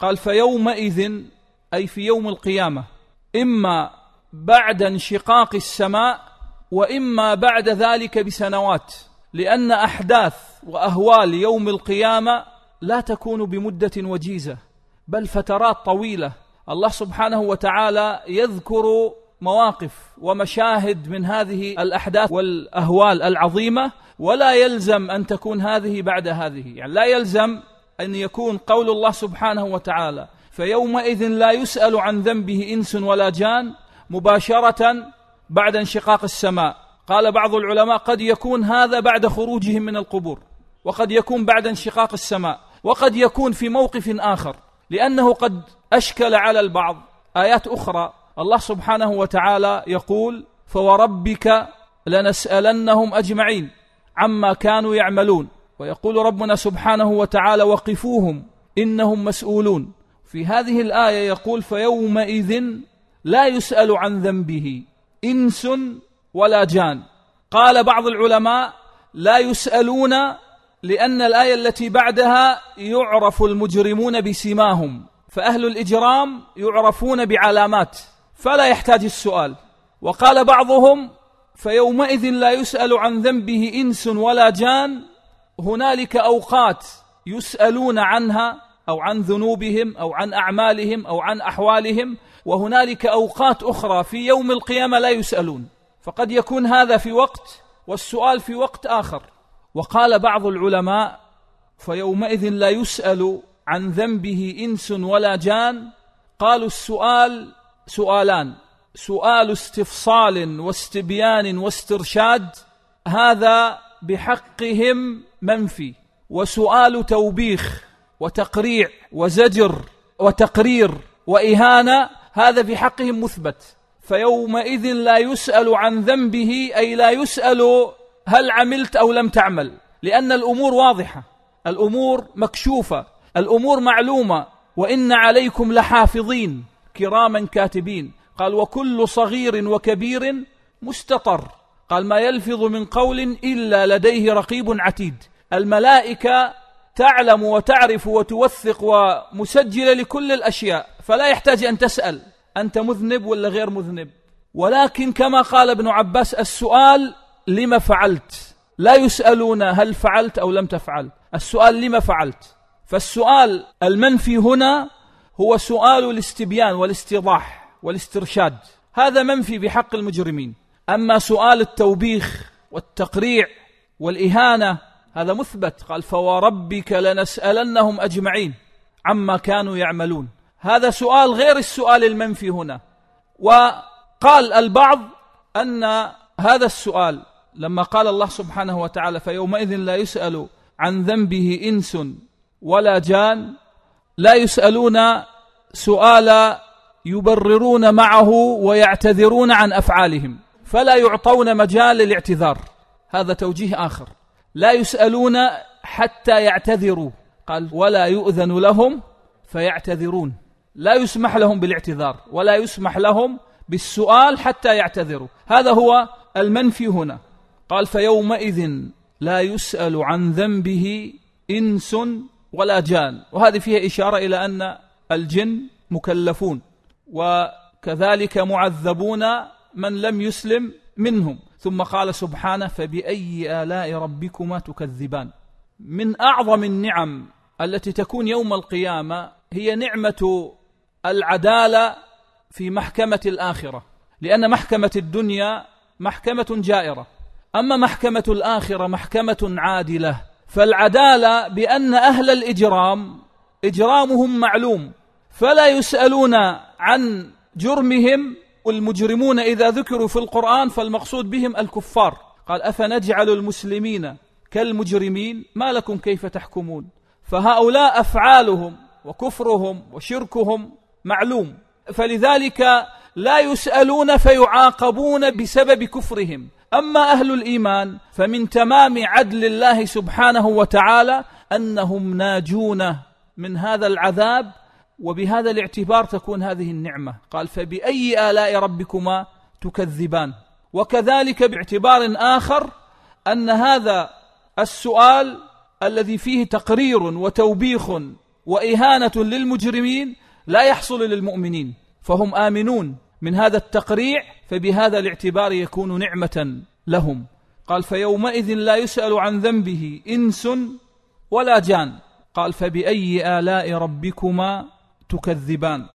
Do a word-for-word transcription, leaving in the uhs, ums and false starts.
قال فيومئذ أي في يوم القيامة، إما بعد انشقاق السماء وإما بعد ذلك بسنوات، لأن أحداث وأهوال يوم القيامة لا تكون بمدة وجيزة بل فترات طويلة. الله سبحانه وتعالى يذكر مواقف ومشاهد من هذه الأحداث والأهوال العظيمة، ولا يلزم أن تكون هذه بعد هذه، يعني لا يلزم أن يكون قول الله سبحانه وتعالى فيومئذ لا يسأل عن ذنبه إنس ولا جان مباشرة بعد انشقاق السماء. قال بعض العلماء قد يكون هذا بعد خروجهم من القبور، وقد يكون بعد انشقاق السماء، وقد يكون في موقف آخر، لأنه قد أشكل على البعض آيات أخرى. الله سبحانه وتعالى يقول فوربك لنسألنهم أجمعين عما كانوا يعملون، ويقول ربنا سبحانه وتعالى وقفوهم إنهم مسؤولون. في هذه الآية يقول فيومئذ لا يسأل عن ذنبه إنس ولا جان. قال بعض العلماء لا يسألون لأن الآية التي بعدها يعرف المجرمون بسماهم، فأهل الإجرام يعرفون بعلامات فلا يحتاج السؤال. وقال بعضهم فيومئذ لا يسأل عن ذنبه إنس ولا جان، هنالك أوقات يسألون عنها أو عن ذنوبهم أو عن أعمالهم أو عن أحوالهم، وهنالك أوقات أخرى في يوم القيامة لا يسألون، فقد يكون هذا في وقت والسؤال في وقت آخر. وقال بعض العلماء فيومئذ لا يسأل عن ذنبه إنس ولا جان، قالوا السؤال سؤالان، سؤال استفصال واستبيان واسترشاد، هذا بحقهم منفي، وسؤال توبيخ وتقريع وزجر وتقرير وإهانة هذا في حقهم مثبت. فيومئذ لا يسأل عن ذنبه أي لا يسأل هل عملت أو لم تعمل، لأن الأمور واضحة، الأمور مكشوفة، الأمور معلومة، وإن عليكم لحافظين كراما كاتبين. قال وكل صغير وكبير مستطر. قال ما يلفظ من قول إلا لديه رقيب عتيد. الملائكة تعلم وتعرف وتوثق ومسجل لكل الأشياء، فلا يحتاج أن تسأل أنت مذنب ولا غير مذنب. ولكن كما قال ابن عباس السؤال لما فعلت، لا يسألون هل فعلت أو لم تفعل، السؤال لما فعلت. فالسؤال المنفي هنا هو سؤال الاستبيان والاستيضاح والاسترشاد، هذا منفي بحق المجرمين. أما سؤال التوبيخ والتقريع والإهانة هذا مثبت. قال فوربك لنسألنهم أجمعين عما كانوا يعملون، هذا سؤال غير السؤال المنفي هنا. وقال البعض أن هذا السؤال لما قال الله سبحانه وتعالى فيومئذ لا يسأل عن ذنبه إنس ولا جان، لا يسألون سؤال يبررون معه ويعتذرون عن أفعالهم، فلا يعطون مجال للاعتذار، هذا توجيه آخر. لا يسألون حتى يعتذروا، قال ولا يؤذن لهم فيعتذرون، لا يسمح لهم بالاعتذار ولا يسمح لهم بالسؤال حتى يعتذروا، هذا هو المنفي هنا. قال فيومئذ لا يسأل عن ذنبه إنس ولا جان، وهذه فيها إشارة إلى أن الجن مكلفون وكذلك معذبون من لم يسلم منهم. ثم قال سبحانه فبأي آلاء ربكما تكذبان. من أعظم النعم التي تكون يوم القيامة هي نعمة العدالة في محكمة الآخرة، لأن محكمة الدنيا محكمة جائرة، أما محكمة الآخرة محكمة عادلة. فالعدالة بأن أهل الإجرام إجرامهم معلوم، فلا يسألون عن جرمهم، والمجرمون إذا ذكروا في القرآن فالمقصود بهم الكفار. قال أفنجعل المسلمين كالمجرمين ما لكم كيف تحكمون. فهؤلاء أفعالهم وكفرهم وشركهم معلوم، فلذلك لا يسألون فيعاقبون بسبب كفرهم. أما أهل الإيمان فمن تمام عدل الله سبحانه وتعالى أنهم ناجون من هذا العذاب، وبهذا الاعتبار تكون هذه النعمة. قال فبأي آلاء ربكما تكذبان. وكذلك باعتبار آخر أن هذا السؤال الذي فيه تقرير وتوبيخ وإهانة للمجرمين لا يحصل للمؤمنين، فهم آمنون من هذا التقريع، فبهذا الاعتبار يكون نعمة لهم. قال فيومئذ لا يسأل عن ذنبه إنس ولا جان. قال فبأي آلاء ربكما تكذبان.